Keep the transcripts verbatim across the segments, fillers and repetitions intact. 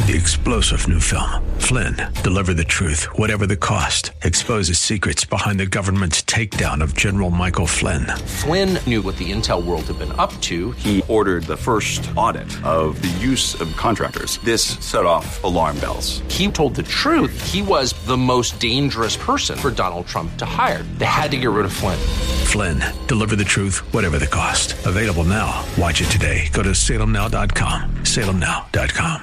The explosive new film, Flynn, deliver the truth, whatever the cost, exposes secrets behind the government's takedown of General Michael Flynn. Flynn knew what the intel world had been up to. He ordered the first audit of the use of contractors. This set off alarm bells. He told the truth. He was the most dangerous person for Donald Trump to hire. They had to get rid of Flynn. Flynn, deliver the truth, whatever the cost. Available now. Watch it today. Go to salem now dot com. salem now dot com.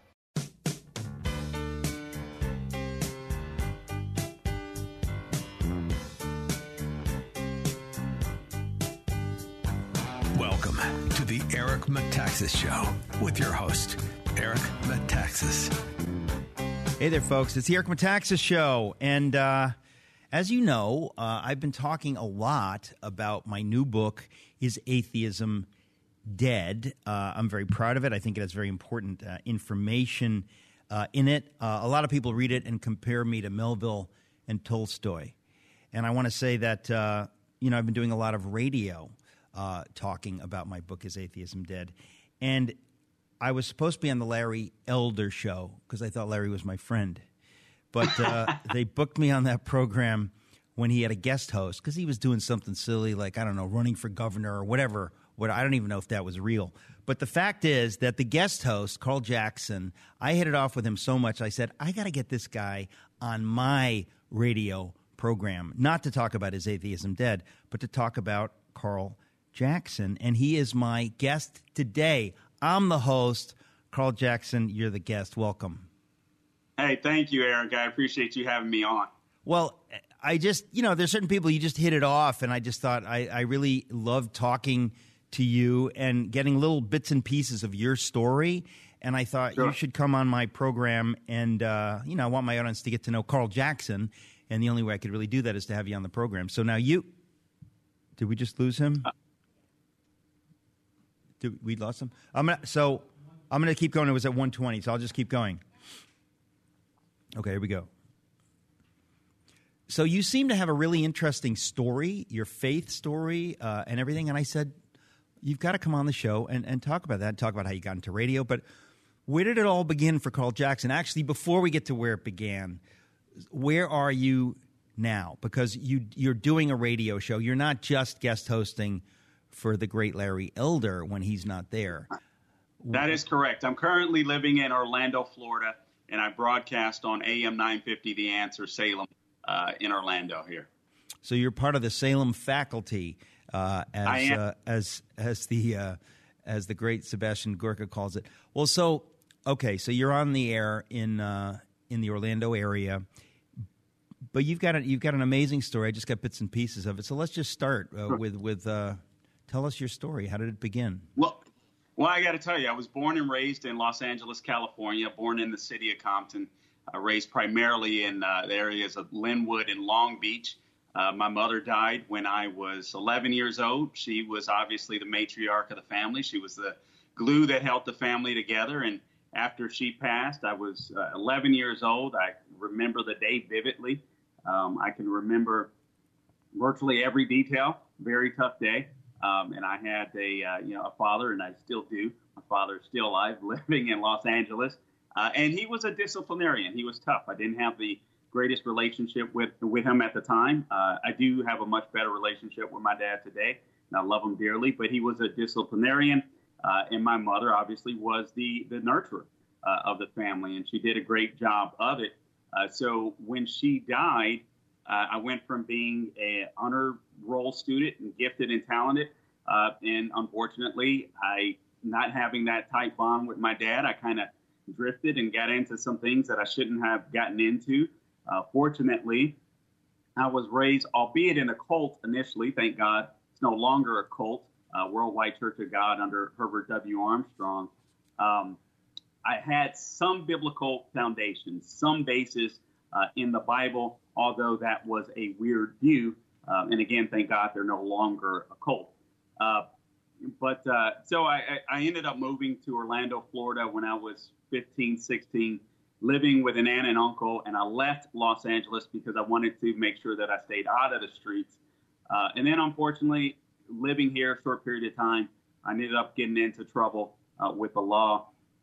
Welcome to the Eric Metaxas Show with your host, Eric Metaxas. Hey there, folks. It's the Eric Metaxas Show. And uh, as you know, uh, I've been talking a lot about my new book, Is Atheism Dead? Uh, I'm very proud of it. I think it has very important uh, information uh, in it. Uh, a lot of people read it and compare me to Melville and Tolstoy. And I want to say that, uh, you know, I've been doing a lot of radio Uh, talking about my book, Is Atheism Dead? And I was supposed to be on the Larry Elder Show because I thought Larry was my friend. But uh, they booked me on that program when he had a guest host because he was doing something silly like, I don't know, running for governor or whatever. What I don't even know if that was real. But the fact is that the guest host, Carl Jackson, I hit it off with him so much, I said, I got to get this guy on my radio program, not to talk about Is Atheism Dead, but to talk about Carl Jackson, and he is my guest today. I'm the host. Carl Jackson, you're the guest. Welcome. Hey, thank you, Eric. I appreciate you having me on. Well, I just, you know, there's certain people you just hit it off, and I just thought I, I really loved talking to you and getting little bits and pieces of your story, and I thought sure. you should come on my program, and, uh, you know, I want my audience to get to know Carl Jackson, and the only way I could really do that is to have you on the program. So now you – did we just lose him? Uh, Did we lost him? I'm gonna, so I'm going to keep going. It was at one twenty, so I'll just keep going. Okay, here we go. So you seem to have a really interesting story, your faith story uh, and everything. And I said, you've got to come on the show and, and talk about that, talk about how you got into radio. But where did it all begin for Carl Jackson? Actually, before we get to where it began, where are you now? Because you, you're doing a radio show. You're not just guest hosting for the great Larry Elder when he's not there. That is correct. I'm currently living in Orlando, Florida, and I broadcast on A M nine fifty The Answer Salem uh, in Orlando here. So you're part of the Salem faculty, uh, as I am. Uh, as as the uh, as the great Sebastian Gorka calls it. Well, so okay, so you're on the air in uh, in the Orlando area. But you've got a, you've got an amazing story. I just got bits and pieces of it. So let's just start uh, sure. with with. Uh, Tell us your story. How did it begin? Well, well, I got to tell you, I was born and raised in Los Angeles, California, born in the city of Compton, uh, raised primarily in uh, the areas of Linwood and Long Beach. Uh, my mother died when I was eleven years old. She was obviously the matriarch of the family. She was the glue that held the family together. And after she passed, I was uh, eleven years old. I remember the day vividly. Um, I can remember virtually every detail. Very tough day. Um, and I had a, uh, you know, a father, and I still do. My father is still alive, living in Los Angeles. Uh, and he was a disciplinarian. He was tough. I didn't have the greatest relationship with, with him at the time. Uh, I do have a much better relationship with my dad today, and I love him dearly. But he was a disciplinarian, uh, and my mother obviously was the, the nurturer uh, of the family, and she did a great job of it. Uh, so when she died, uh, I went from being an honor roll student and gifted and talented. Uh, and unfortunately, I not having that tight bond with my dad, I kind of drifted and got into some things that I shouldn't have gotten into. Uh, fortunately, I was raised, albeit in a cult initially, thank God. It's no longer a cult, uh, Worldwide Church of God under Herbert W. Armstrong. Um, I had some biblical foundation, some basis uh, in the Bible, although that was a weird view. Um, and again, thank God they're no longer a cult. Uh, but uh, so I, I ended up moving to Orlando, Florida when I was fifteen, sixteen, living with an aunt and uncle. And I left Los Angeles because I wanted to make sure that I stayed out of the streets. Uh, and then, unfortunately, living here a short period of time, I ended up getting into trouble uh, with the law.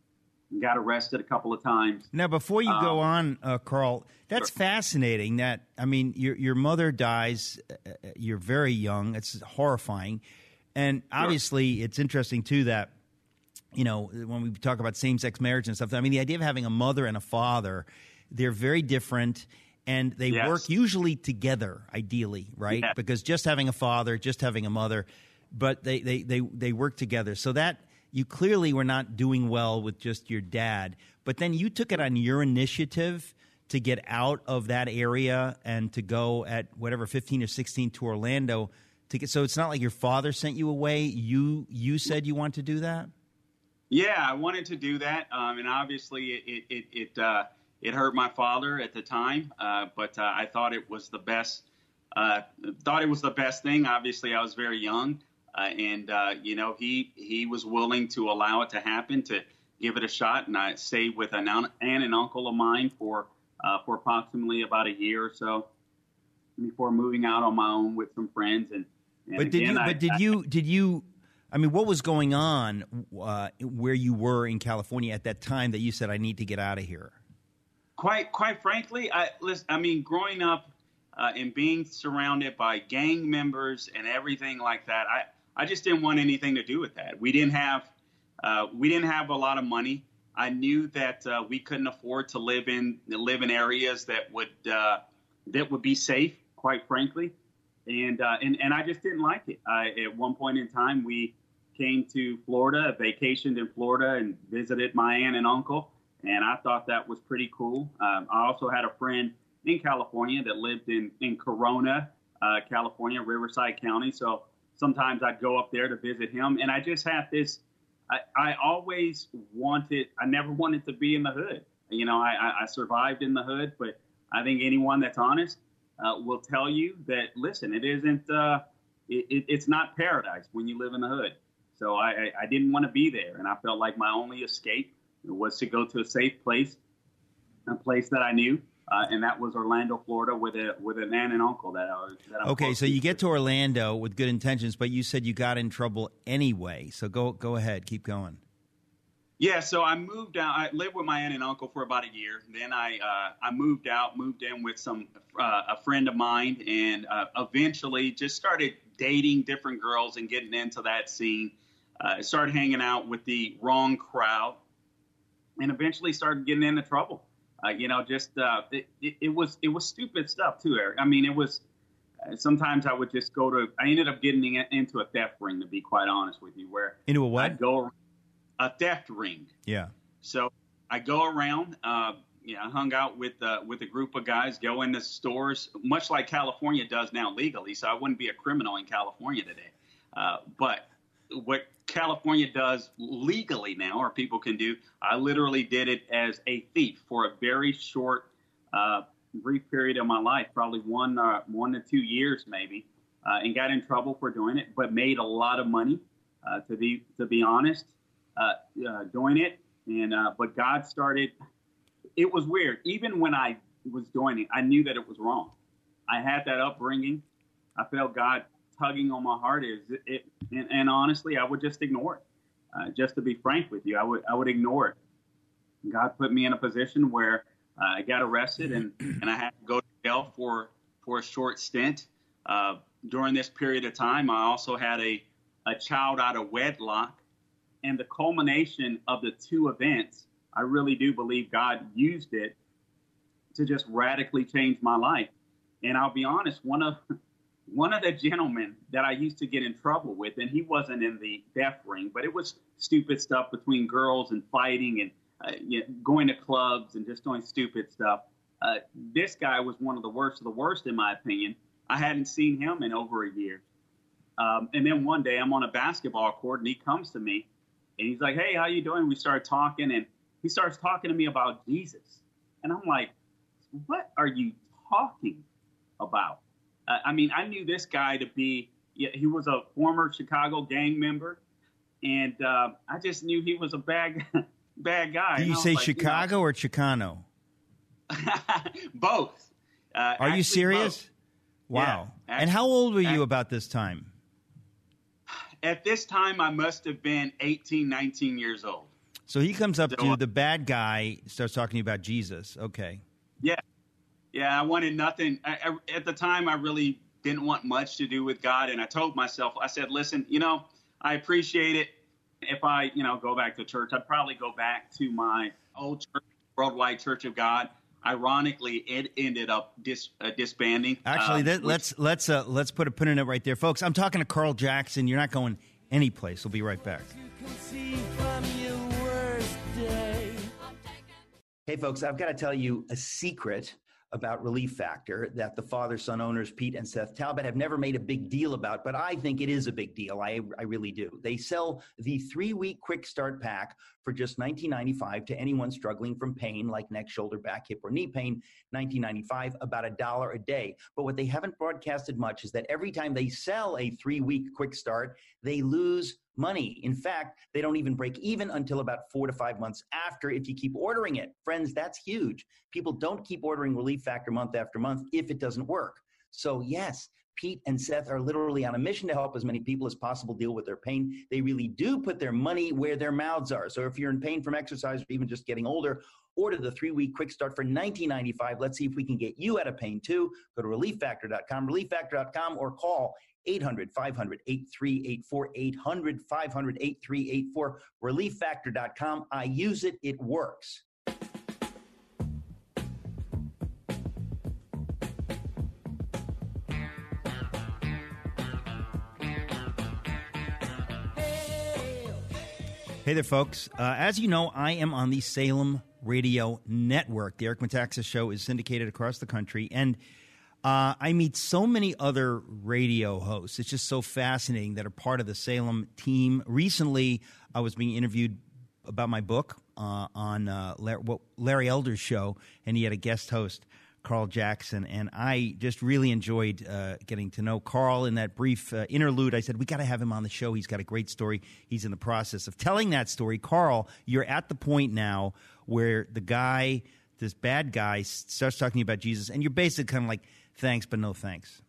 got arrested a couple of times. Now, before you go Um, on, uh, Carl, that's sure. fascinating. That I mean, your your mother dies. Uh, you're very young. It's horrifying, and obviously, it's interesting too that you know when we talk about same-sex marriage and stuff. I mean, the idea of having a mother and a father, they're very different. And they Yes. work usually together, ideally, right? Yeah. Because just having a father, just having a mother, but they, they, they, they work together. So that you clearly were not doing well with just your dad. But then you took it on your initiative to get out of that area and to go at whatever, fifteen or sixteen to Orlando. To get, so it's not like your father sent you away. You you said you want to do that? Yeah, I wanted to do that. Um, and obviously it, it, it, it uh, It hurt my father at the time, uh, but uh, I thought it was the best. Uh, thought it was the best thing. Obviously, I was very young, uh, and uh, you know he he was willing to allow it to happen, to give it a shot. And I stayed with an aunt and an uncle of mine for uh, for approximately about a year or so before moving out on my own with some friends. And, and But did again, you? I, But did I, you? Did you? I mean, what was going on uh, where you were in California at that time that you said, "I need to get out of here"? Quite, quite frankly, I listen, I mean, growing up uh, and being surrounded by gang members and everything like that, I, I just didn't want anything to do with that. We didn't have, uh, we didn't have a lot of money. I knew that uh, we couldn't afford to live in live in areas that would uh, that would be safe, quite frankly, and uh, and and I just didn't like it. I, at one point in time, we came to Florida, vacationed in Florida, and visited my aunt and uncle. And I thought that was pretty cool. Um, I also had a friend in California that lived in, in Corona, uh, California, Riverside County. So sometimes I'd go up there to visit him. And I just had this, I, I always wanted, I never wanted to be in the hood. You know, I, I survived in the hood, but I think anyone that's honest uh, will tell you that, listen, it isn't, uh, it, it, it's not paradise when you live in the hood. So I, I, I didn't want to be there. And I felt like my only escape was to go to a safe place, a place that I knew, uh, and that was Orlando, Florida, with a with an aunt and uncle that I was. That I'm Okay, close so you to. get to Orlando with good intentions, but you said you got in trouble anyway. So go go ahead, keep going. Yeah, so I moved out. I lived with my aunt and uncle for about a year. Then I uh, I moved out, moved in with some uh, a friend of mine, and uh, eventually just started dating different girls and getting into that scene. Uh, started hanging out with the wrong crowd. And eventually started getting into trouble. Uh, you know, just uh, it, it, it was it was stupid stuff too, Eric. I mean, it was uh, sometimes I would just go to. I ended up getting in, into a theft ring, to be quite honest with you, where Into a what? I'd go a theft ring. Yeah. So I go around. Uh, yeah, I hung out with uh, with a group of guys, go into stores, much like California does now legally. So I wouldn't be a criminal in California today, uh, but what California does legally now, or people can do, I literally did it as a thief for a very short, uh, brief period of my life, probably one, uh, one to two years maybe, uh, and got in trouble for doing it, but made a lot of money, uh, to be to be honest, uh, uh, doing it. And uh, but God started. It was weird. Even when I was doing it, I knew that it was wrong. I had that upbringing. I felt God tugging on my heart. Is it, it and, and honestly, I would just ignore it. Uh, just to be frank with you, I would I would ignore it. God put me in a position where uh, I got arrested and, and I had to go to jail for for a short stint. Uh, during this period of time, I also had a a child out of wedlock, and the culmination of the two events, I really do believe God used it to just radically change my life. And I'll be honest, one of One of the gentlemen that I used to get in trouble with, and he wasn't in the theft ring, but it was stupid stuff between girls and fighting and uh, you know, going to clubs and just doing stupid stuff. Uh, this guy was one of the worst of the worst, in my opinion. I hadn't seen him in over a year. Um, and then one day I'm on a basketball court, and he comes to me, and he's like, "Hey, how you doing?" We started talking, and he starts talking to me about Jesus. And I'm like, what are you talking about? Uh, I mean, I knew this guy to be, yeah, he was a former Chicago gang member, and uh, I just knew he was a bad, bad guy. Do you say like, Chicago you know, or Chicano? Both. Uh, Are you serious? Both. Wow. Yeah, actually, and how old were you actually, about this time? At this time, I must have been eighteen, nineteen years old. So he comes up So, to uh, the bad guy, starts talking to you about Jesus. Okay. Yeah. Yeah, I wanted nothing. I, I, at the time, I really didn't want much to do with God. And I told myself, I said, listen, you know, I appreciate it. If I, you know, go back to church, I'd probably go back to my old church, Worldwide Church of God. Ironically, it ended up dis, uh, disbanding. Actually, um, that, which, let's let's uh, let's put a pin in it right there, folks. I'm talking to Carl Jackson. You're not going any place. We'll be right back. Hey, folks, I've got to tell you a secret about Relief Factor that the father-son owners, Pete and Seth Talbot, have never made a big deal about, but I think it is a big deal. I, I really do. They sell the three-week quick start pack for just nineteen ninety-five dollars to anyone struggling from pain like neck, shoulder, back, hip, or knee pain, nineteen ninety-five dollars, about a dollar a day. But what they haven't broadcasted much is that every time they sell a three-week quick start, they lose money. In fact, they don't even break even until about four to five months after if you keep ordering it. Friends, that's huge. People don't keep ordering Relief Factor month after month if it doesn't work. So yes, Pete and Seth are literally on a mission to help as many people as possible deal with their pain. They really do put their money where their mouths are. So if you're in pain from exercise or even just getting older, order the three-week quick start for nineteen ninety-five dollars. Let's see if we can get you out of pain too. Go to relief factor dot com, relief factor dot com, or call eight hundred, five hundred, eight three eight four, eight hundred, five hundred, eight three eight four, relief factor dot com. I use it. It works. Hey there, folks. Uh, as you know, I am on the Salem Radio Network. The Eric Metaxas Show is syndicated across the country, and uh, I meet so many other radio hosts. It's just so fascinating that are part of the Salem team. Recently, I was being interviewed about my book uh, on uh, Larry, well, Larry Elder's show, and he had a guest host, Carl Jackson, and I just really enjoyed uh, getting to know Carl in that brief uh, interlude. I said, we got to have him on the show. He's got a great story. He's in the process of telling that story. Carl, you're at the point now where the guy, this bad guy, starts talking about Jesus, and you're basically kind of like, thanks, but no thanks.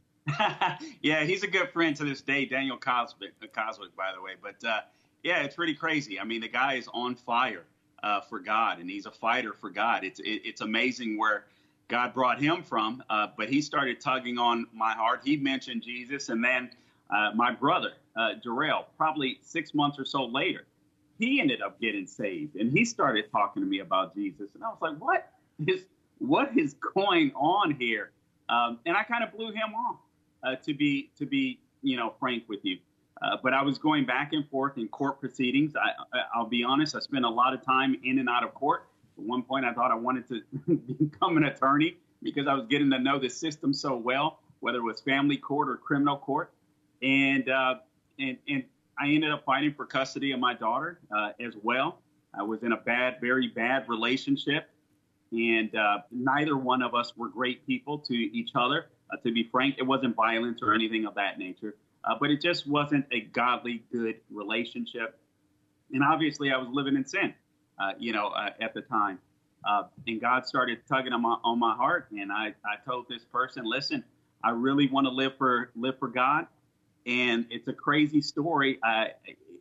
Yeah, he's a good friend to this day, Daniel Coswick, Coswick by the way. But, uh, yeah, it's pretty crazy. I mean, the guy is on fire uh, for God, and he's a fighter for God. It's, it, it's amazing where God brought him from, uh, but he started tugging on my heart. He mentioned Jesus, and then uh, my brother, uh, Jarrell, probably six months or so later, he ended up getting saved, and he started talking to me about Jesus. And I was like, what is what is going on here? Um, and I kind of blew him off, uh, to be to be you know frank with you. Uh, but I was going back and forth in court proceedings. I, I'll be honest, I spent a lot of time in and out of court. At one point, I thought I wanted to become an attorney because I was getting to know the system so well, whether it was family court or criminal court. And uh, and, and I ended up fighting for custody of my daughter uh, as well. I was in a bad, very bad relationship. And uh, neither one of us were great people to each other. Uh, to be frank, it wasn't violence or anything of that nature. Uh, but it just wasn't a godly, good relationship. And obviously, I was living in sin. Uh, you know, uh, at the time. Uh, and God started tugging on my, on my heart. And I, I told this person, listen, I really want to live for live for God. And it's a crazy story. I,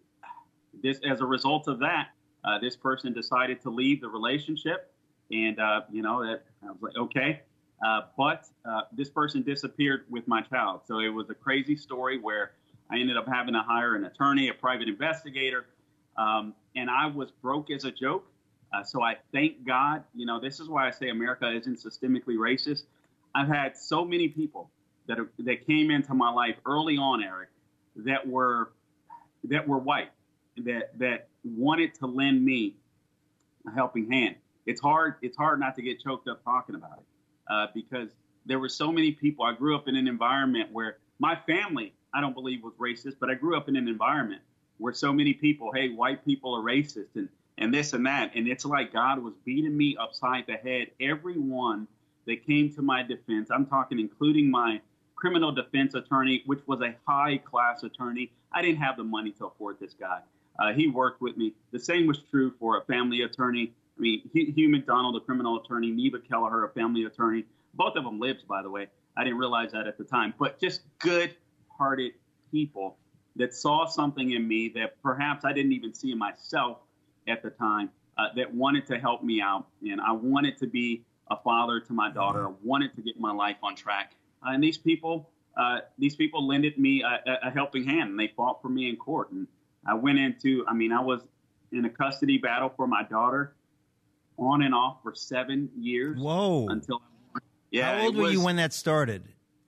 this as a result of that, uh, this person decided to leave the relationship. And, uh, you know, that I was like, OK. Uh, but uh, this person disappeared with my child. So it was a crazy story where I ended up having to hire an attorney, a private investigator. Um, and I was broke as a joke. Uh, so I thank God. You know, this is why I say America isn't systemically racist. I've had so many people that are, that came into my life early on, Eric, that were that were white, that that wanted to lend me a helping hand. It's hard. It's hard not to get choked up talking about it uh, because there were so many people. I grew up in an environment where my family, I don't believe, was racist, but I grew up in an environment where so many people, hey, white people are racist and, and this and that. And it's like God was beating me upside the head. Everyone that came to my defense, I'm talking including my criminal defense attorney, which was a high-class attorney. I didn't have the money to afford this guy. Uh, he worked with me. The same was true for a family attorney. I mean, Hugh McDonald, a criminal attorney, Neva Kelleher, a family attorney. Both of them lived, by the way. I didn't realize that at the time. But just good-hearted people that saw something in me that perhaps I didn't even see in myself, at the time uh, that wanted to help me out. And I wanted to be a father to my daughter. I wanted to get my life on track. Uh, and these people, uh, these people lended me a, a helping hand, and they fought for me in court. And I went into, I mean, I was in a custody battle for my daughter on and off for seven years. Whoa. Until, yeah. How old were was, you when that started?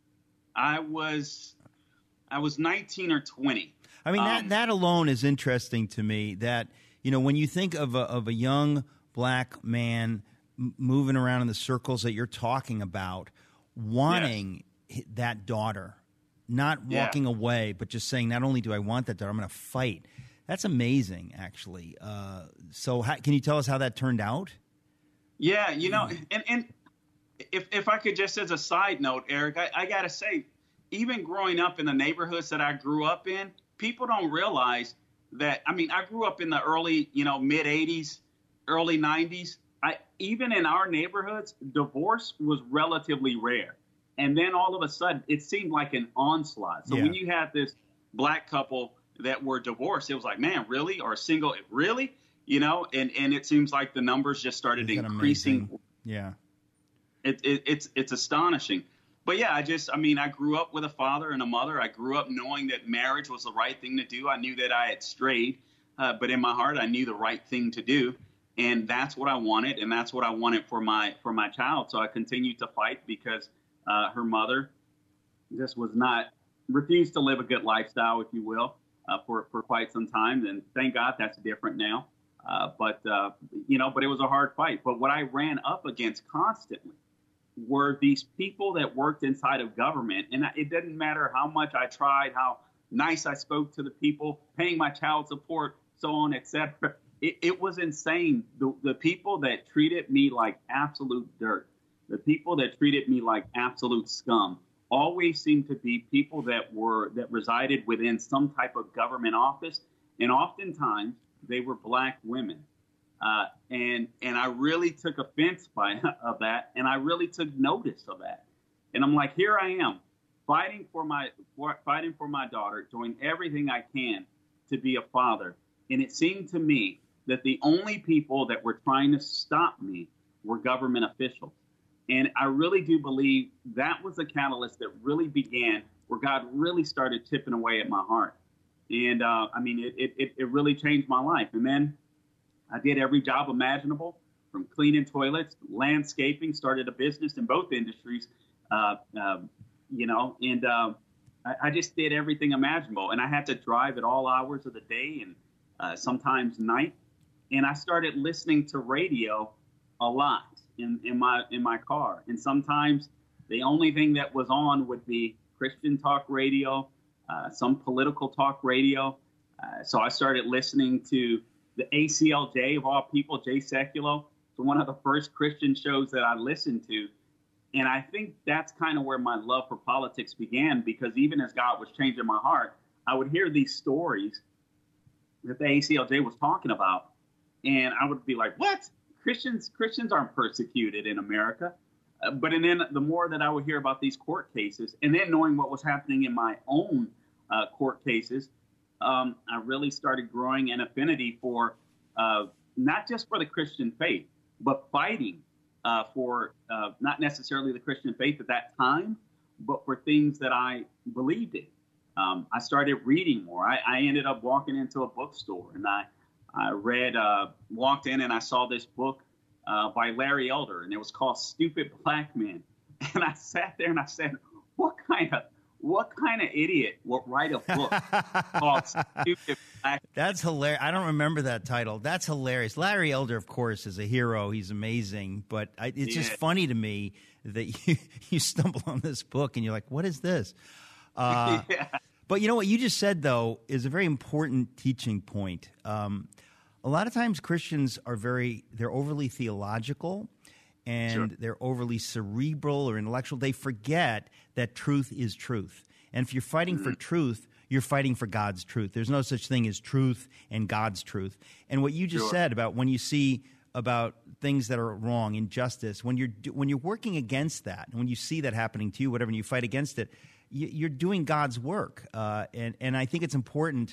I was, I was nineteen or twenty. I mean, that, um, that alone is interesting to me, that, you know, when you think of a, of a young black man m- moving around in the circles that you're talking about, wanting yes. that daughter, not walking yeah. away, but just saying, not only do I want that daughter, I'm going to fight. That's amazing, actually. Uh, so how, can you tell us how that turned out? Yeah, you know, and, and if if I could just as a side note, Eric, I, I got to say, even growing up in the neighborhoods that I grew up in, people don't realize that, I mean, I grew up in the early, you know, mid eighties, early nineties. I, even in our neighborhoods, divorce was relatively rare. And then all of a sudden, it seemed like an onslaught. So yeah. when you had this black couple that were divorced, it was like, man, really? Or single, really? You know, and, and it seems like the numbers just started increasing. Amazing? Yeah. It, it, it's it's astonishing. But yeah, I just, I mean, I grew up with a father and a mother. I grew up knowing that marriage was the right thing to do. I knew that I had strayed, uh, but in my heart, I knew the right thing to do. And that's what I wanted. And that's what I wanted for my for my child. So I continued to fight because uh, her mother just was not, refused to live a good lifestyle, if you will, uh, for, for quite some time. And thank God that's different now. Uh, but, uh, you know, but it was a hard fight. But what I ran up against constantly were these people that worked inside of government. And it didn't matter how much I tried, how nice I spoke to the people, paying my child support, so on, et cetera. It, it was insane. The, the people that treated me like absolute dirt, the people that treated me like absolute scum, always seemed to be people that were that resided within some type of government office. And oftentimes they were black women. Uh, and and I really took offense by of that, and I really took notice of that. And I'm like, here I am, fighting for my for, fighting for my daughter, doing everything I can to be a father. And it seemed to me that the only people that were trying to stop me were government officials. And I really do believe that was the catalyst that really began, where God really started chipping away at my heart. And uh, I mean, it, it it really changed my life. And then I did every job imaginable, from cleaning toilets, landscaping, started a business in both industries, uh, uh, you know, and uh, I, I just did everything imaginable. And I had to drive at all hours of the day and uh, sometimes night. And I started listening to radio a lot in, in my in my car. And sometimes the only thing that was on would be Christian talk radio, uh, some political talk radio. Uh, so I started listening to the A C L J, of all people, Jay Sekulow. It's one of the first Christian shows that I listened to. And I think that's kind of where my love for politics began, because even as God was changing my heart, I would hear these stories that the A C L J was talking about. And I would be like, what? Christians Christians aren't persecuted in America. Uh, but and then the more that I would hear about these court cases, and then knowing what was happening in my own uh, court cases, Um, I really started growing an affinity for uh, not just for the Christian faith, but fighting uh, for uh, not necessarily the Christian faith at that time, but for things that I believed in. Um, I started reading more. I, I ended up walking into a bookstore, and I, I read, uh, walked in and I saw this book uh, by Larry Elder, and it was called Stupid Black Men. And I sat there and I said, what kind of What kind of idiot would write a book called Stupid Black? That's hilarious. I don't remember that title. That's hilarious. Larry Elder, of course, is a hero. He's amazing. But I, it's yeah. just funny to me that you, you stumble on this book and you're like, what is this? Uh, yeah. But you know what you just said, though, is a very important teaching point. Um, a lot of times Christians are very, they're overly theological. And sure. they're overly cerebral or intellectual. They forget that truth is truth. And if you're fighting mm-hmm. for truth, you're fighting for God's truth. There's no such thing as truth and God's truth. And what you just sure. said about when you see about things that are wrong, injustice, when you're when you're working against that, when you see that happening to you, whatever, and you fight against it, you're doing God's work. Uh, and, and I think it's important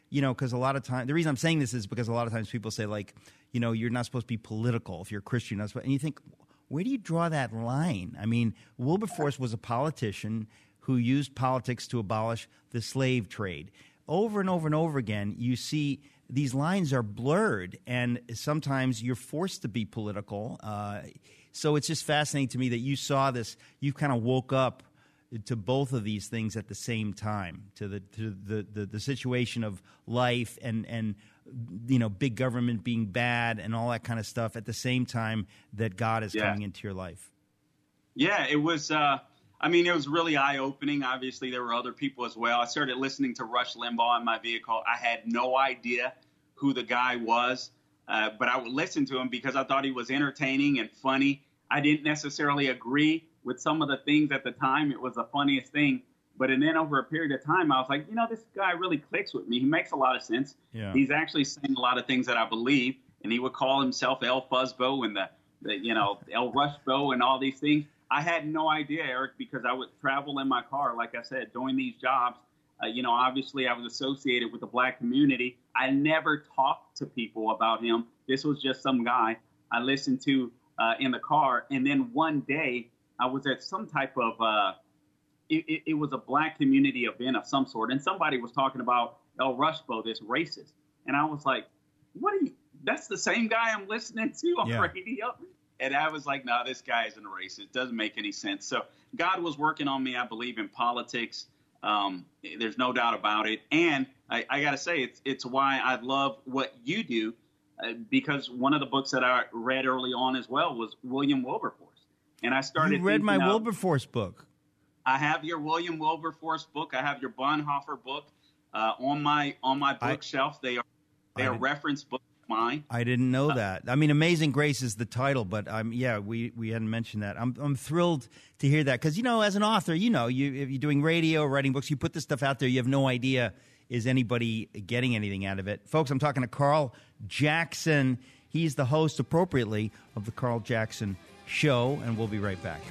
you know, because a lot of times, the reason I'm saying this is because a lot of times people say, like, you know, you're not supposed to be political if you're a Christian. You're not supposed, and you think, where do you draw that line? I mean, Wilberforce was a politician who used politics to abolish the slave trade. Over and over and over again, you see these lines are blurred, and sometimes you're forced to be political. Uh, so it's just fascinating to me that you saw this. You kind of woke up to both of these things at the same time, to the to the, the, the situation of life and, and you know, big government being bad and all that kind of stuff at the same time that God is yeah. coming into your life. Yeah, it was, uh, I mean, it was really eye-opening. Obviously, there were other people as well. I started listening to Rush Limbaugh in my vehicle. I had no idea who the guy was, uh, but I would listen to him because I thought he was entertaining and funny. I didn't necessarily agree with some of the things at the time. It was the funniest thing. But and then over a period of time, I was like, you know, this guy really clicks with me. He makes a lot of sense. Yeah. He's actually saying a lot of things that I believe. And he would call himself El Fuzzbo and the, the you know, El Rushbo and all these things. I had no idea, Eric, because I would travel in my car, like I said, doing these jobs. Uh, you know, obviously I was associated with the black community. I never talked to people about him. This was just some guy I listened to uh, in the car. And then one day, I was at some type of, uh, it, it, it was a black community event of some sort. And somebody was talking about El Rushbo, this racist. And I was like, what are you, that's the same guy I'm listening to on yeah. radio. And I was like, no, this guy isn't a racist. It doesn't make any sense. So God was working on me, I believe, in politics. Um, there's no doubt about it. And I, I got to say, it's, it's why I love what you do, uh, because one of the books that I read early on as well was William Wilberforce. And I started. You read my of, Wilberforce book. I have your William Wilberforce book. I have your Bonhoeffer book uh, on my on my bookshelf. I, they are they are reference books of mine. I didn't know uh, that. I mean, Amazing Grace is the title, but um, yeah, we, we hadn't mentioned that. I'm I'm thrilled to hear that because you know, as an author, you know, you if you're doing radio, writing books, you put this stuff out there. You have no idea is anybody getting anything out of it, folks. I'm talking to Carl Jackson. He's the host, appropriately, of the Carl Jackson Show, and we'll be right back.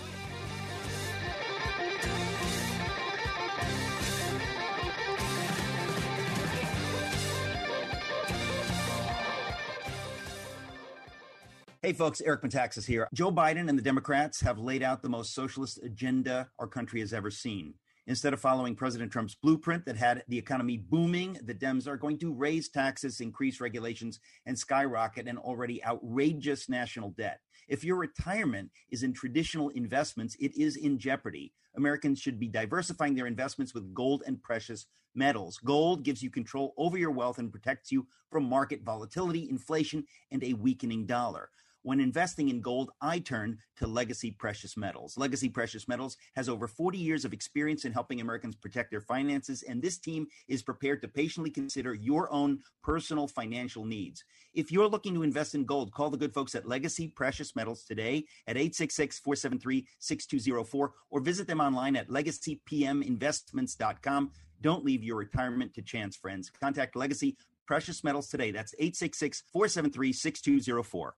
Hey folks, Eric Metaxas here. Joe Biden and the Democrats have laid out the most socialist agenda our country has ever seen. Instead of following President Trump's blueprint that had the economy booming, the Dems are going to raise taxes, increase regulations, and skyrocket an already outrageous national debt. If your retirement is in traditional investments, it is in jeopardy. Americans should be diversifying their investments with gold and precious metals. Gold gives you control over your wealth and protects you from market volatility, inflation, and a weakening dollar. When investing in gold, I turn to Legacy Precious Metals. Legacy Precious Metals has over forty years of experience in helping Americans protect their finances, and this team is prepared to patiently consider your own personal financial needs. If you're looking to invest in gold, call the good folks at Legacy Precious Metals today at eight six six, four seven three, six two zero four or visit them online at legacy p m investments dot com. Don't leave your retirement to chance, friends. Contact Legacy Precious Metals today. That's eight six six, four seven three, six two zero four.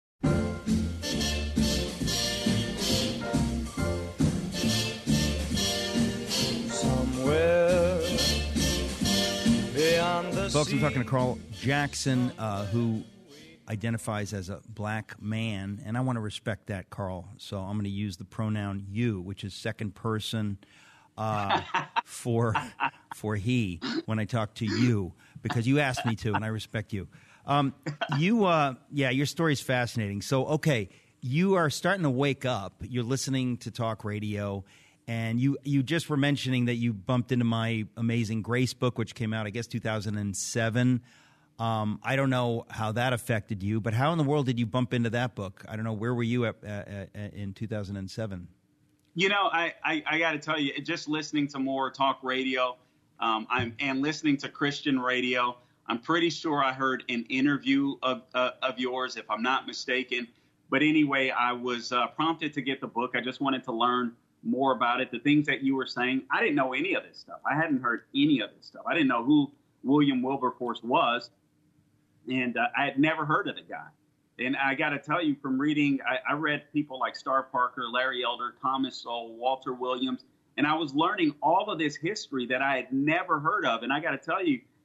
Folks, I'm talking to Carl Jackson, uh, who identifies as a black man, and I want to respect that, Carl. So I'm going to use the pronoun you, which is second person uh, for for he when I talk to you, because you asked me to, and I respect you. Um, you, uh, yeah, your story is fascinating. So, okay, you are starting to wake up. You're listening to talk radio. And you, you just were mentioning that you bumped into my Amazing Grace book, which came out, I guess, two thousand seven. Um, I don't know how that affected you, but how in the world did you bump into that book? I don't know. Where were you at, uh, in two thousand seven? You know, I, I, I got to tell you, just listening to more talk radio um, I'm, and listening to Christian radio, I'm pretty sure I heard an interview of, uh, of yours, if I'm not mistaken. But anyway, I was uh, prompted to get the book. I just wanted to learn more about it, the things that you were saying. I didn't know any of this stuff. I hadn't heard any of this stuff. I didn't know who William Wilberforce was, and uh, I had never heard of the guy. And I got to tell you, from reading, I, I read people like Star Parker, Larry Elder, Thomas Sowell, Walter Williams, and I was learning all of this history that I had never heard of. And I got to tell you,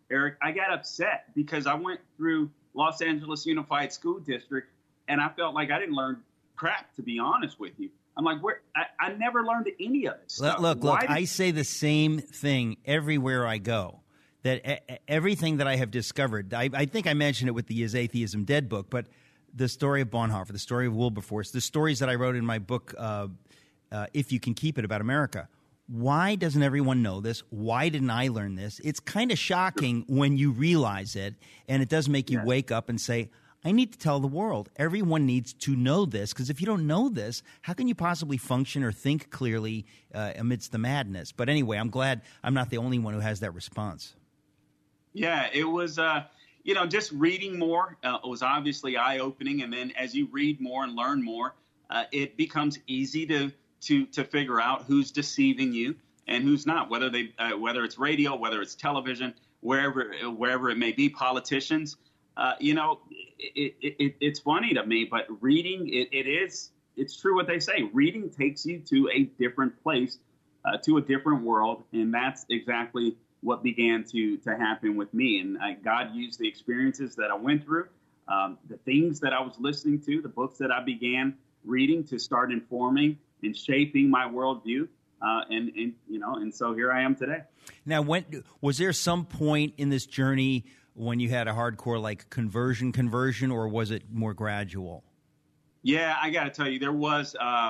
Eric, I got upset because I went through Los Angeles Unified School District, and I felt like I didn't learn crap, to be honest with you. I'm like, where? I, I never learned any of this stuff. Look, Why look, did- I say the same thing everywhere I go, that e- everything that I have discovered, I, I think I mentioned it with the Is Atheism Dead book, but the story of Bonhoeffer, the story of Wilberforce, the stories that I wrote in my book, uh, uh, If You Can Keep It, about America. Why doesn't everyone know this? Why didn't I learn this? It's kind of shocking when you realize it, and it does make you Yes. wake up and say, I need to tell the world. Everyone needs to know this, because if you don't know this, how can you possibly function or think clearly uh, amidst the madness? But anyway, I'm glad I'm not the only one who has that response. Yeah, it was, uh, you know, just reading more uh, was obviously eye-opening. And then as you read more and learn more, uh, it becomes easy to, to to figure out who's deceiving you and who's not, whether they uh, whether it's radio, whether it's television, wherever wherever it may be, politicians. Uh, you know, it, it, it, it's funny to me, but reading, it, it is, it's true what they say. Reading takes you to a different place, uh, to a different world. And that's exactly what began to, to happen with me. And uh, God used the experiences that I went through, um, the things that I was listening to, the books that I began reading to start informing and shaping my worldview. Uh, and, and, you know, and so here I am today. Now, when was there some point in this journey when you had a hardcore like conversion conversion, or was it more gradual? Yeah, I got to tell you, there was. Uh,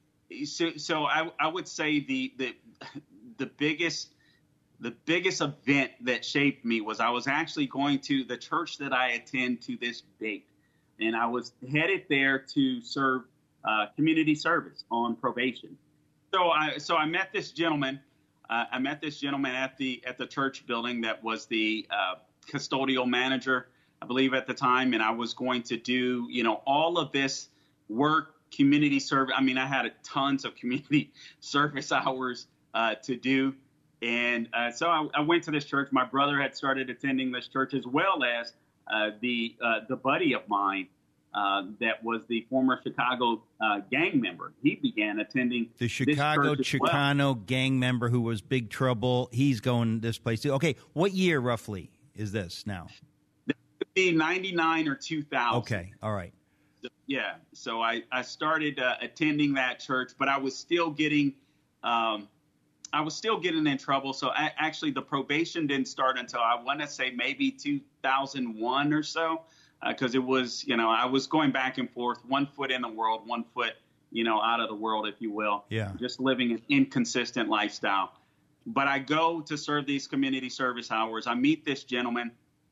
so, so I, I would say the the the biggest the biggest event that shaped me was I was actually going to the church that I attend to this date, and I was headed there to serve uh, community service on probation. So I so I met this gentleman. Uh, I met this gentleman at the at the church building that was the uh, custodial manager, I believe, at the time, and I was going to do, you know, all of this work, community service. I mean, I had a tons of community service hours uh, to do, and uh, so I, I went to this church. My brother had started attending this church, as well as uh, the uh, the buddy of mine uh, that was the former Chicago uh, gang member. He began attending the Chicago this church as Chicano well. gang member who was big trouble. He's going this place too. Okay, what year roughly is this now? It would be ninety-nine or two thousand. Okay, all right. So, yeah, so I, I started uh, attending that church, but I was still getting um, I was still getting in trouble. So I, actually the probation didn't start until I want to say maybe two thousand one or so, because uh, it was, you know, I was going back and forth, one foot in the world, one foot, you know, out of the world, if you will. Yeah. Just living an inconsistent lifestyle. But I go to serve these community service hours. I meet this gentleman,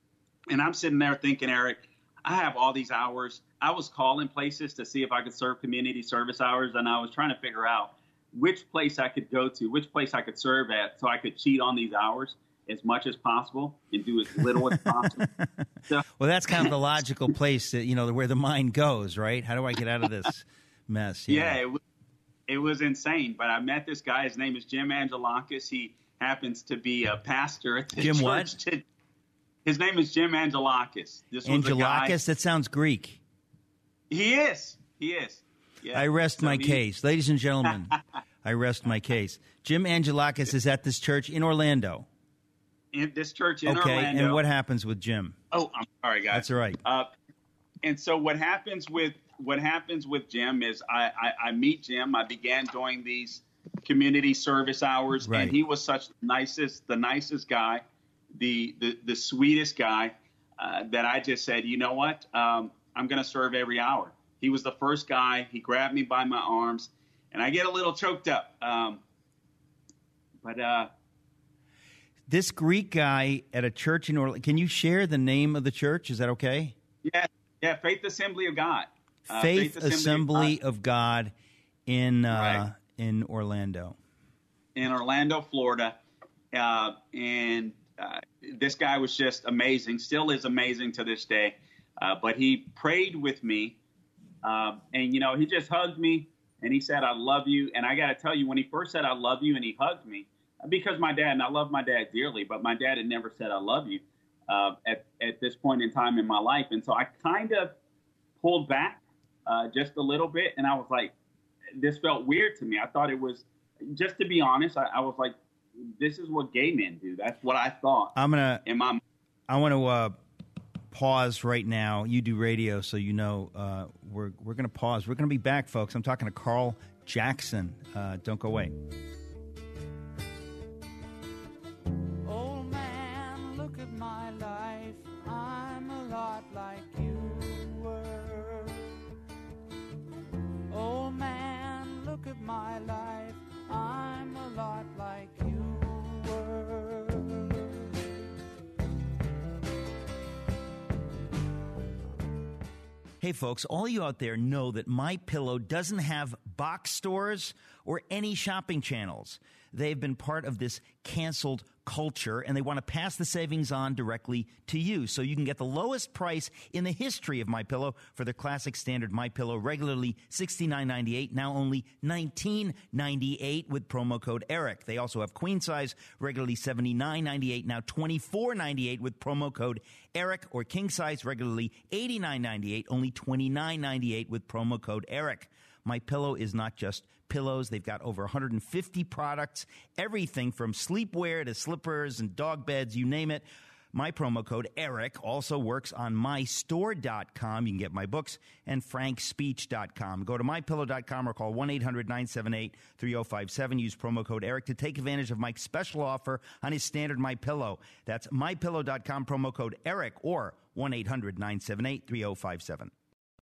and I'm sitting there thinking, Eric, I have all these hours. I was calling places to see if I could serve community service hours, and I was trying to figure out which place I could go to, which place I could serve at, so I could cheat on these hours as much as possible and do as little as possible. So, well, that's kind of the logical place that, you know, where the mind goes, right? How do I get out of this mess? Yeah, yeah it was. It was insane, but I met this guy. His name is Jim Angelakis. He happens to be a pastor at the Jim church. what? His name is Jim Angelakis. This was a guy. Angelakis? That sounds Greek. He is. He is. Yeah. I rest So my he- case. Ladies and gentlemen, I rest my case. Jim Angelakis is at this church in Orlando. In this church in Okay, Orlando. and what happens with Jim? Oh, I'm sorry, guys. That's all right. Uh, and so what happens with what happens with Jim is I, I, I meet Jim. I began doing these community service hours, Right. and he was such the nicest, the nicest guy, the the, the sweetest guy uh, that I just said, you know what, um, I'm going to serve every hour. He was the first guy. He grabbed me by my arms, and I get a little choked up. Um, but uh, This Greek guy at a church in Orlando, can you share the name of the church? Is that okay? yeah, yeah, Faith Assembly of God. Uh, Faith, Assembly, Assembly uh, of God in uh, Right. in Orlando. in Orlando, Florida. Uh, and uh, this guy was just amazing, still is amazing to this day. Uh, but he prayed with me, uh, and, you know, he just hugged me, and he said, I love you. And I got to tell you, when he first said, I love you, and he hugged me, because my dad, and I love my dad dearly, but my dad had never said, I love you uh, at, at this point in time in my life. And so I kind of pulled back uh, just a little bit, and I was like, this felt weird to me. I thought it was, just to be honest, I, I was like, this is what gay men do. That's what I thought I'm gonna in my mind. I want to uh, pause right now. You do radio, so you know uh, we're we're going to pause. We're going to be back, folks. I'm talking to Carl Jackson. Uh, don't go away. Old man, look at my life. I'm a lot like you were. Old man, look at my life. I'm a lot like you were. Hey, folks, all you out there know that MyPillow doesn't have box stores or any shopping channels. They've been part of this canceled culture, and they want to pass the savings on directly to you so you can get the lowest price in the history of MyPillow for their classic standard MyPillow, regularly sixty-nine ninety-eight, now only nineteen ninety-eight with promo code ERIC. They also have queen size, regularly seventy-nine ninety-eight, now twenty-four ninety-eight with promo code ERIC, or king size, regularly eighty-nine ninety-eight, only twenty-nine ninety-eight with promo code ERIC. MyPillow is not just pillows. They've got over one hundred fifty products, everything from sleepwear to slippers and dog beds, you name it. My promo code ERIC also works on my store dot com. You can get my books, and frank speech dot com. Go to my pillow dot com or call one eight hundred nine seven eight three oh five seven. Use promo code ERIC to take advantage of Mike's special offer on his standard MyPillow. That's my pillow dot com, promo code ERIC, or one eight hundred nine seven eight three oh five seven.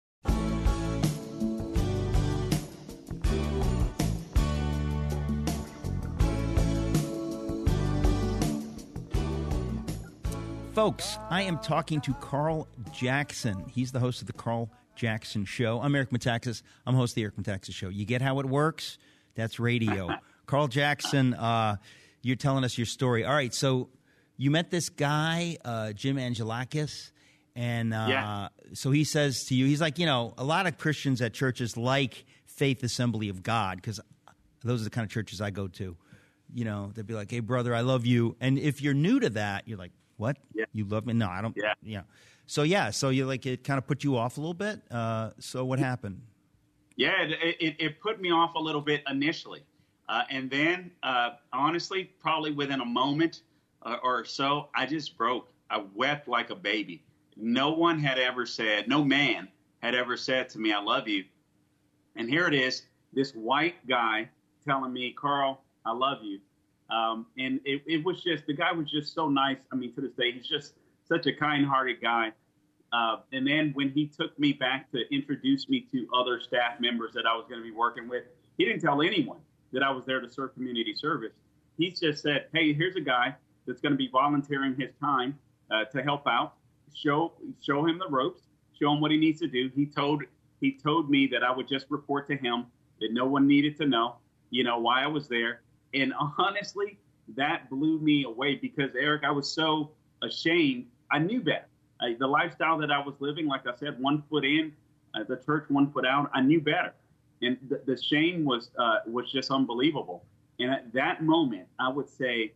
Folks, I am talking to Carl Jackson. He's the host of the Carl Jackson Show. I'm Eric Metaxas. I'm host of the Eric Metaxas Show. You get how it works? That's radio. Carl Jackson, uh, you're telling us your story. All right, so you met this guy, uh, Jim Angelakis, and uh, yeah. so he says to you, he's like, you know, a lot of Christians at churches like Faith Assembly of God, because those are the kind of churches I go to. You know, they'd be like, hey, brother, I love you. And if you're new to that, you're like, what? Yeah. You love me? No, I don't. Yeah. Yeah. So, yeah. So, you like it kind of put you off a little bit. Uh, so, what happened? Yeah, it, it, it put me off a little bit initially. Uh, and then, uh, honestly, probably within a moment uh, or so, I just broke. I wept like a baby. No one had ever said, no man had ever said to me, I love you. And here it is, this white guy telling me, Carl, I love you. Um, and it, it was just, the guy was just so nice. I mean, to this day, he's just such a kind-hearted guy. Uh, and then when he took me back to introduce me to other staff members that I was going to be working with, he didn't tell anyone that I was there to serve community service. He just said, hey, here's a guy that's going to be volunteering his time uh, to help out. Show show him the ropes. Show him what he needs to do. He told he told me that I would just report to him, that no one needed to know, you know, why I was there. And honestly, that blew me away because, Eric, I was so ashamed. I knew better. I, the lifestyle that I was living, like I said, one foot in, uh, the church one foot out, I knew better. And the, the shame was uh, was just unbelievable. And at that moment, I would say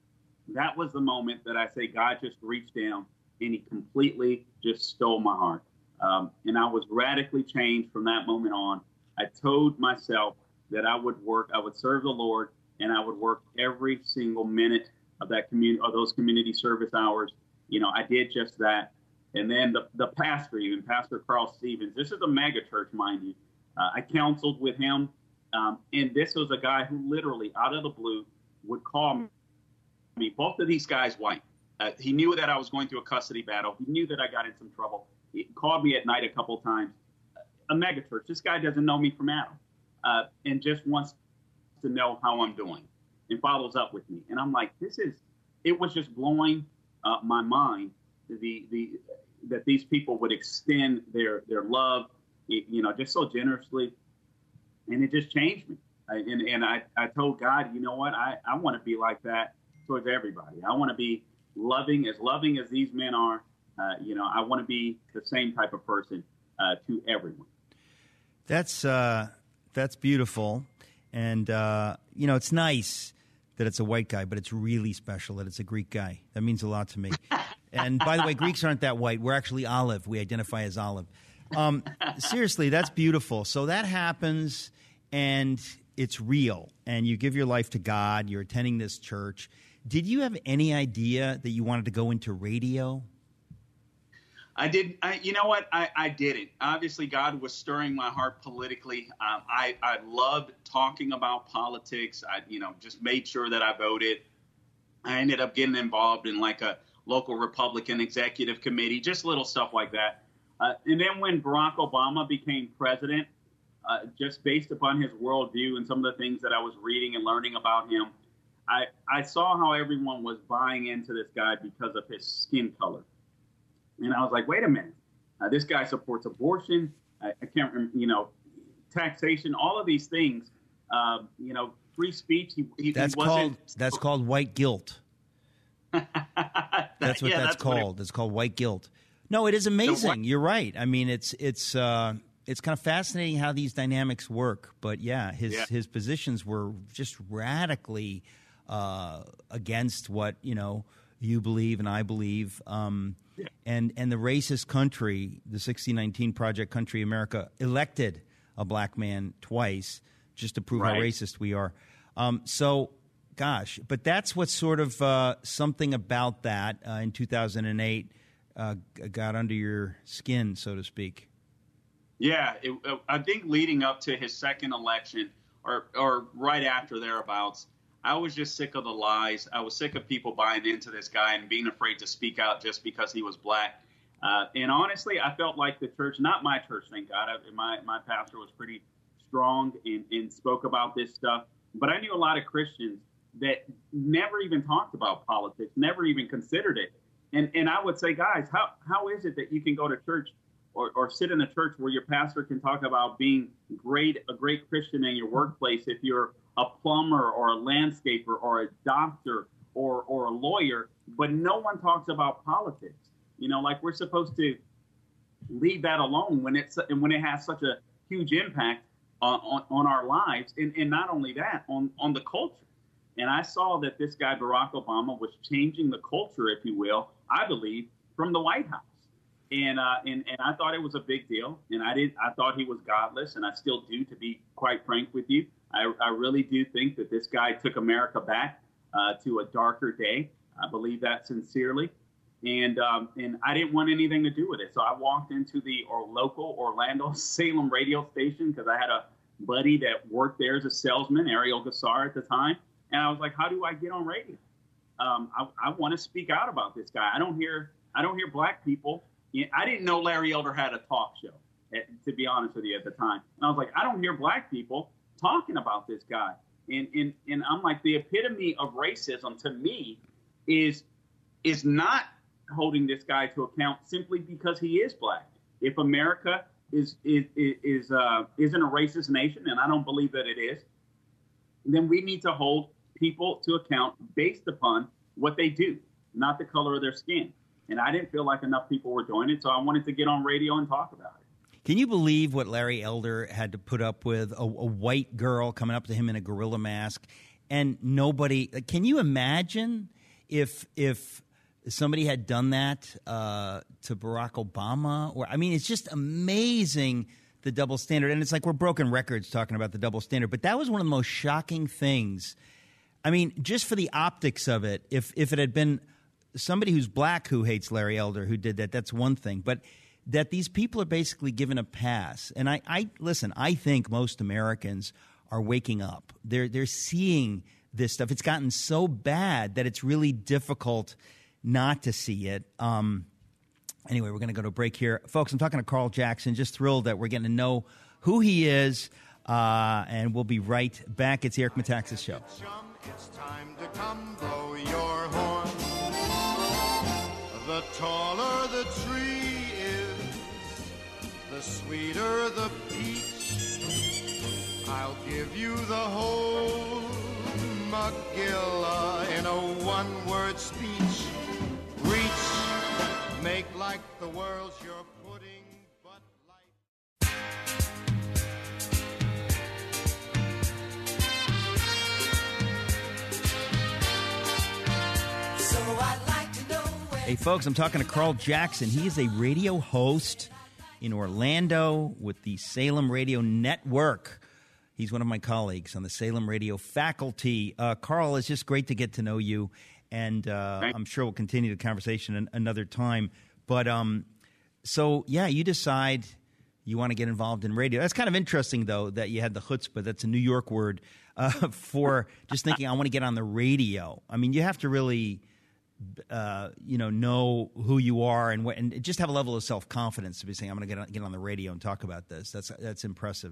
that was the moment that I say God just reached down and he completely just stole my heart. Um, and I was radically changed from that moment on. I told myself that I would work, I would serve the Lord, and I would work every single minute of that community, or those community service hours. You know, I did just that. And then the, the pastor, even Pastor Carl Stevens, this is a mega church, mind you. Uh, I counseled with him. Um, and this was a guy who literally, out of the blue, would call me. Both of these guys white. Uh, he knew that I was going through a custody battle. He knew that I got in some trouble. He called me at night a couple times. A mega church. This guy doesn't know me from Adam, uh, and just wants to know how I'm doing and follows up with me. And I'm like, this is, it was just blowing uh, my mind the the that these people would extend their their love, you know, just so generously. And it just changed me. I, and and I, I told God, you know what, I, I want to be like that towards everybody. I want to be loving, as loving as these men are. Uh, you know, I want to be the same type of person uh, to everyone. That's uh, that's beautiful. And, uh, you know, it's nice that it's a white guy, but it's really special that it's a Greek guy. That means a lot to me. And by the way, Greeks aren't that white. We're actually olive. We identify as olive. Um, seriously, that's beautiful. So that happens, and it's real. And you give your life to God. You're attending this church. Did you have any idea that you wanted to go into radio? I did. I, you know what? I, I didn't. Obviously, God was stirring my heart politically. Um, I, I loved talking about politics. I, you know, just made sure that I voted. I ended up getting involved in like a local Republican executive committee, just little stuff like that. Uh, and then when Barack Obama became president, uh, just based upon his worldview and some of the things that I was reading and learning about him, I, I saw how everyone was buying into this guy because of his skin color. And I was like, wait a minute, uh, this guy supports abortion. I, I can't remember, you know, taxation, all of these things, uh, you know, free speech. He, he, that's he wasn't, called that's called white guilt. That's what yeah, that's, that's what called. it, it's called white guilt. No, it is amazing. what, You're right. I mean, it's it's uh, it's kind of fascinating how these dynamics work. But yeah, his yeah. his positions were just radically uh, against what you know you believe and I believe. Um, yeah. And and the racist country, the sixteen nineteen Project Country America, elected a black man twice just to prove right. how racist we are. Um, so. Gosh, but that's what sort of uh, something about that uh, in two thousand eight uh, got under your skin, so to speak. Yeah, it, I think leading up to his second election or, or right after thereabouts, I was just sick of the lies. I was sick of people buying into this guy and being afraid to speak out just because he was black. Uh, and honestly, I felt like the church, not my church, thank God, I, my, my pastor was pretty strong and, and spoke about this stuff. But I knew a lot of Christians that never even talked about politics, never even considered it. And and I would say, guys, how how is it that you can go to church or, or sit in a church where your pastor can talk about being great, a great Christian in your workplace if you're a plumber or a landscaper or a doctor or, or a lawyer, but no one talks about politics? You know, like we're supposed to leave that alone when it's when it has such a huge impact on, on, on our lives. And, and not only that, on, on the culture. And I saw that this guy, Barack Obama, was changing the culture, if you will, I believe, from the White House. And uh, and, and I thought it was a big deal. And I did. I thought he was godless. And I still do, to be quite frank with you. I, I really do think that this guy took America back uh, to a darker day. I believe that sincerely. And um, and I didn't want anything to do with it. So I walked into the or local Orlando Salem radio station because I had a buddy that worked there as a salesman, Ariel Gassar at the time. And I was like, how do I get on radio? Um, I, I want to speak out about this guy. I don't hear I don't hear black people. I didn't know Larry Elder had a talk show, to be honest with you, at the time. And I was like, I don't hear black people talking about this guy. And and, and I'm like, the epitome of racism to me is is not holding this guy to account simply because he is black. If America is is is uh, isn't a racist nation, and I don't believe that it is, then we need to hold people to account based upon what they do, not the color of their skin. And I didn't feel like enough people were doing it, so I wanted to get on radio and talk about it. Can you believe what Larry Elder had to put up with, a, a white girl coming up to him in a gorilla mask, and nobody – can you imagine if if somebody had done that uh, to Barack Obama? Or I mean, it's just amazing – the double standard. And it's like we're broken records talking about the double standard. But that was one of the most shocking things. I mean, just for the optics of it, if if it had been somebody who's black who hates Larry Elder who did that, that's one thing. But that these people are basically given a pass. And I, I listen, I think most Americans are waking up. They're they're seeing this stuff. It's gotten so bad that it's really difficult not to see it. Um Anyway, we're going to go to a break here. Folks, I'm talking to Carl Jackson. Just thrilled that we're getting to know who he is, uh, and we'll be right back. It's the Eric Metaxas Show. It's time to come blow your horn. The taller the tree is, the sweeter the peach. I'll give you the whole Magilla in a one-word speech. Reach. Make like the world's your pudding, but life. So I'd like to know where. Hey, folks, I'm talking to Carl Jackson. He is a radio host in Orlando with the Salem Radio Network. He's one of my colleagues on the Salem Radio faculty. Uh, Carl, it's just great to get to know you, and uh, I'm sure we'll continue the conversation an- another time. But um, so, yeah, you decide you want to get involved in radio. That's kind of interesting, though, that you had the chutzpah. That's a New York word uh, for just thinking, I want to get on the radio. I mean, you have to really, uh, you know, know who you are and, wh- and just have a level of self-confidence to be saying, I'm going to get on, get on the radio and talk about this. That's that's impressive.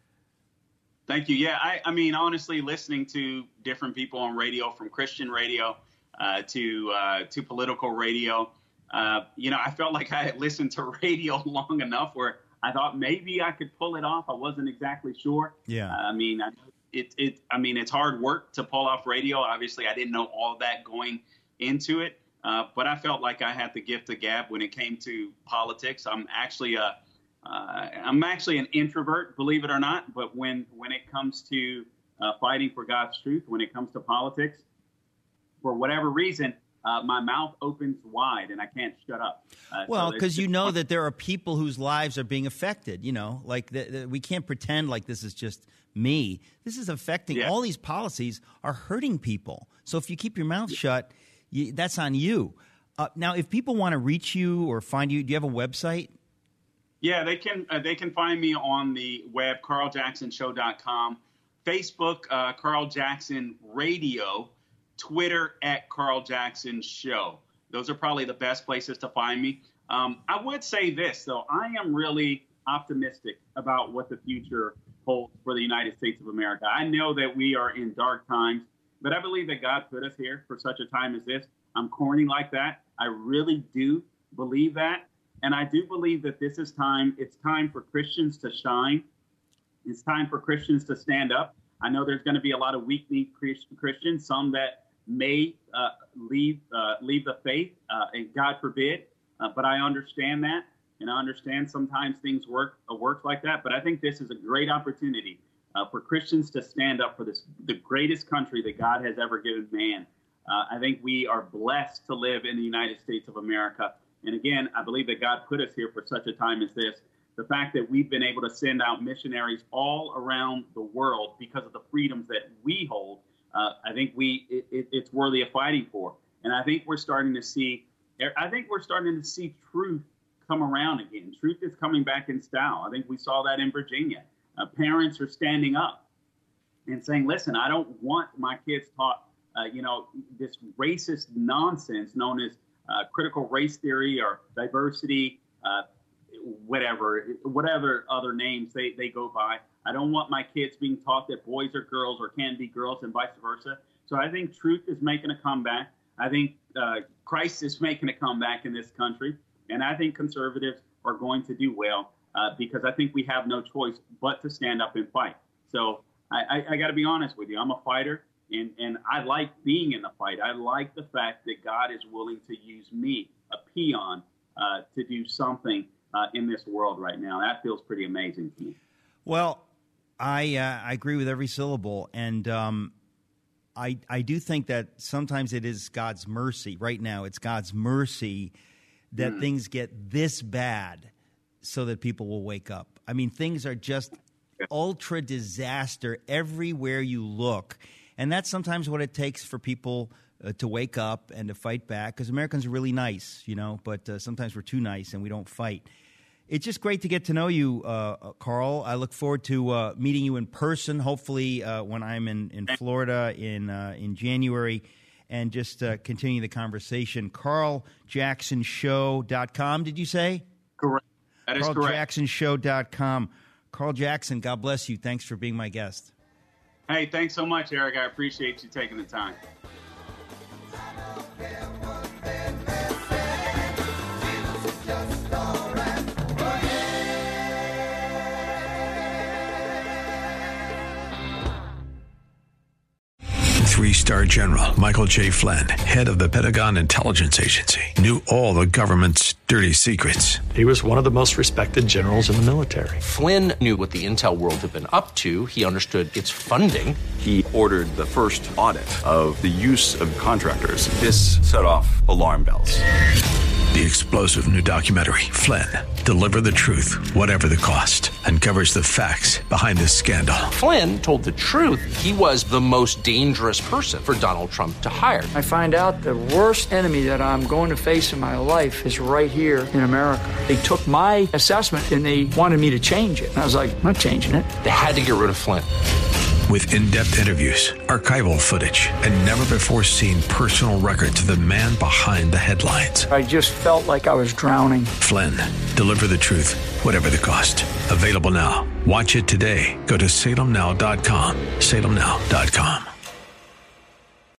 Thank you. Yeah, I, I mean, honestly, listening to different people on radio, from Christian radio uh, to uh, to political radio, uh, you know, I felt like I had listened to radio long enough where I thought maybe I could pull it off. I wasn't exactly sure. Yeah. Uh, I mean, it, it, I mean, it's hard work to pull off radio. Obviously, I didn't know all that going into it, uh, but I felt like I had the gift of gab when it came to politics. I'm actually a, uh, I'm actually an introvert, believe it or not. But when when it comes to uh, fighting for God's truth, when it comes to politics, for whatever reason, Uh, my mouth opens wide and I can't shut up. Uh, well, because so you know that there are people whose lives are being affected. You know, like the, the, we can't pretend like this is just me. This is affecting yeah. all these policies are hurting people. So if you keep your mouth shut, you, that's on you. Uh, now, if people want to reach you or find you, do you have a website? Yeah, they can. Uh, they can find me on the web, carl jackson show dot com, Facebook, uh, Carl Jackson Radio. Twitter at Carl Jackson Show. Those are probably the best places to find me. Um, I would say this, though. I am really optimistic about what the future holds for the United States of America. I know that we are in dark times, but I believe that God put us here for such a time as this. I'm corny like that. I really do believe that. And I do believe that this is time. It's time for Christians to shine. It's time for Christians to stand up. I know there's going to be a lot of weak-kneed Christians, some that may uh, leave uh, leave the faith, uh, and God forbid. Uh, but I understand that, and I understand sometimes things work uh, work like that. But I think this is a great opportunity uh, for Christians to stand up for this, the greatest country that God has ever given man. Uh, I think we are blessed to live in the United States of America. And again, I believe that God put us here for such a time as this. The fact that we've been able to send out missionaries all around the world because of the freedoms that we hold, uh, I think we it, it, it's worthy of fighting for. And I think we're starting to see, I think we're starting to see truth come around again. Truth is coming back in style. I think we saw that in Virginia. Uh, parents are standing up and saying, listen, I don't want my kids taught, uh, you know, this racist nonsense known as uh, critical race theory or diversity, uh, whatever, whatever other names they, they go by. I don't want my kids being taught that boys are girls or can be girls and vice versa. So I think truth is making a comeback. I think uh, Christ is making a comeback in this country. And I think conservatives are going to do well uh, because I think we have no choice but to stand up and fight. So I, I, I got to be honest with you. I'm a fighter, and, and I like being in the fight. I like the fact that God is willing to use me, a peon, uh, to do something uh, in this world right now. That feels pretty amazing to me. Well, I uh, I agree with every syllable, and um, I I do think that sometimes it is God's mercy. Right now, it's God's mercy that mm. things get this bad, so that people will wake up. I mean, things are just ultra disaster everywhere you look, and that's sometimes what it takes for people uh, to wake up and to fight back. Because Americans are really nice, you know, but uh, sometimes we're too nice and we don't fight. It's just great to get to know you, uh, Carl. I look forward to uh, meeting you in person, hopefully uh, when I'm in, in Florida in uh, in January, and just uh, continue the conversation. carl jackson show dot com, did you say? Correct. That is correct. carl jackson show dot com. Carl Jackson, God bless you. Thanks for being my guest. Hey, thanks so much, Eric. I appreciate you taking the time. Three-star General Michael J. Flynn, head of the Pentagon Intelligence Agency, knew all the government's dirty secrets. He was one of the most respected generals in the military. Flynn knew what the intel world had been up to. He understood its funding. He ordered the first audit of the use of contractors. This set off alarm bells. The explosive new documentary, Flynn, Deliver the truth, whatever the cost. Uncovers the facts behind the scandal. Flynn told the truth. He was the most dangerous person for Donald Trump to hire. I find out the worst enemy that I'm going to face in my life is right here in America. They took my assessment and they wanted me to change it. And I was like, I'm not changing it. They had to get rid of Flynn. With in-depth interviews, archival footage, and never-before-seen personal records of the man behind the headlines. I just felt like I was drowning. Flynn, deliver the truth, whatever the cost. Available now. Watch it today. Go to salem now dot com. salem now dot com.